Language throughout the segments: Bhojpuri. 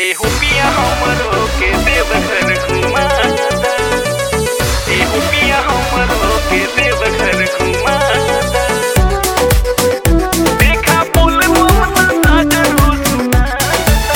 एहू पिया हमरो के देवघर घुमाता। एहू पिया हमरो के देवघर घुमाता। देखा पुल ममता सागरो सुनाता।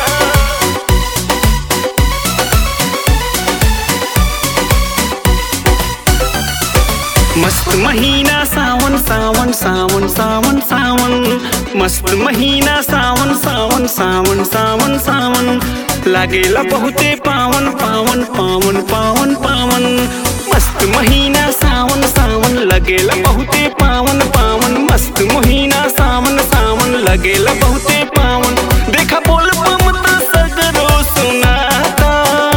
मस्त महीना सावन सावन सावन सावन सावन, मस्त महीना सावन सावन सावन सावन सावन, लागेला बहुते पावन पावन पावन पावन पावन। मस्त महीना सावन सावन लगेला बहुते पावन पावन, मस्त महीना सावन सावन लगेला बहुते पावन। देखा बोल ममता सगरो सुनाता।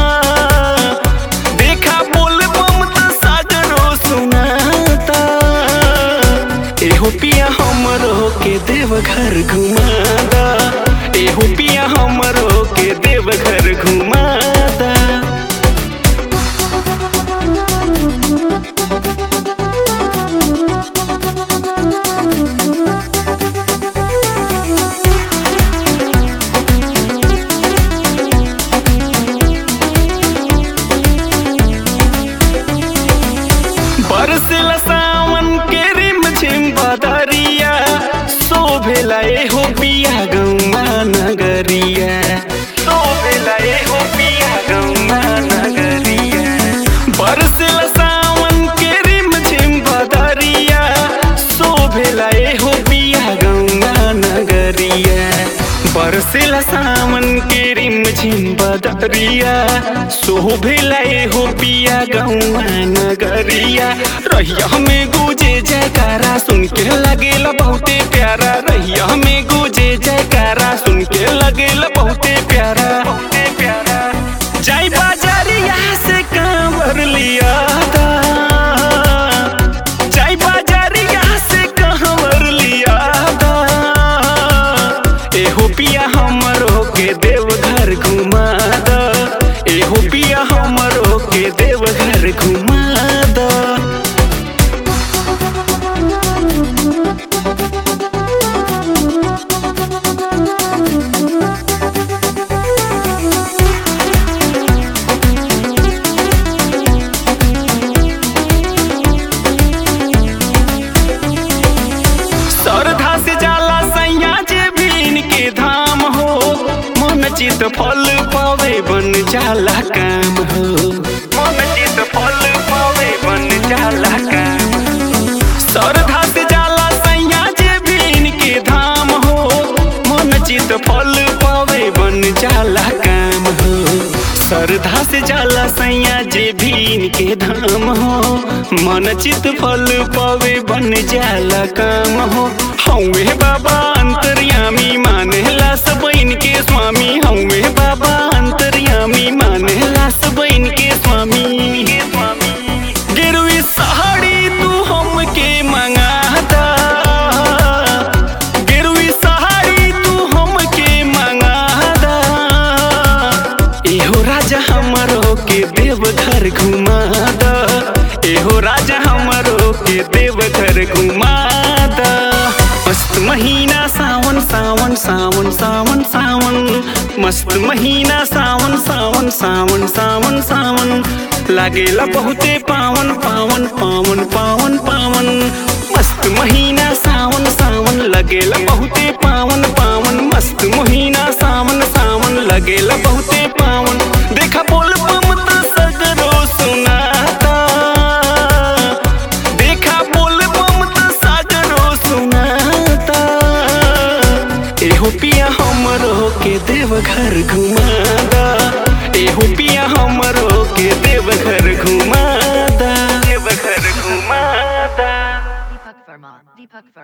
देखा बोल ममता सागरो सुनाता। एहो पिया हमरो के देवघर घुमाता। एहो पिया हमरो के देवघर घुमाता। बरसेला सावन के रिमझिम बदरिया, शोभेला एहो पिया गौआ नगरिया। शोभेला एहो पिया गौआ नगरिया। बरसेला सावन के रिमझिम बदरिया, शोभेला एहो पिया गौआ नगरिया। बरसेला सावन के रिमझिम बदरिया, शोभेला एहो पिया गौआ नगरिया। रहिया में गूंजे जयकारा, सुन के लगेला बहुते प्यारा। रहिया में गूंजे जयकारा, सुन के लगेला बहुते प्यारा बहुते प्यारा। जाई बाजारिया से कांवर लिया था। जाई बाजारिया से कांवर लिया था। एहो पिया हमरो के देवघर घुमाता। एहो पिया हमरो के देवघर घुमाता। श्रद्धा से जाला सैया जे बीन के धाम हो, मन चित फल पावे बन जाला काम हो। मन चित फल पावे बन जाला काम। श्रद्धा से जाला सैया जे बीन के धाम हो, मन चित फल पावे बन जाला काम हो। श्रद्धा से जाला सैया जे बीन के धाम हो, मन चित फल पावे बन जाला काम हो। हौवे बाबा अंतर्यामी, मानेला सब इनके स्वामी। हौवे बाबा अंतर्यामी, मानेला सब इनके स्वामी। गिरवी साड़ी तू हमके मंगाता। गिरवी साड़ी तू हमके मंगाता। एहो राजा हमरो के देवघर घुमाता। एहो राजा हमरो के देवघर घुमाता। मस्त महीना सावन सावन सावन सावन सावन, मस्त महीना सावन सावन सावन सावन सावन, लागेला बहुते पावन पावन पावन पावन पावन। मस्त महीना सावन सावन लगेला बहुते पावन पावन, मस्त महीना सावन सावन लगेला बहुते पावन। देखा बोल ममता सगरो सुनाता। देखा बोल ममता सागरो सुनाता। एहो पिया हमरो के देवघर घुमाता। एहो पिया हमरो के देवघर घुमाता। देवघर घुमाता।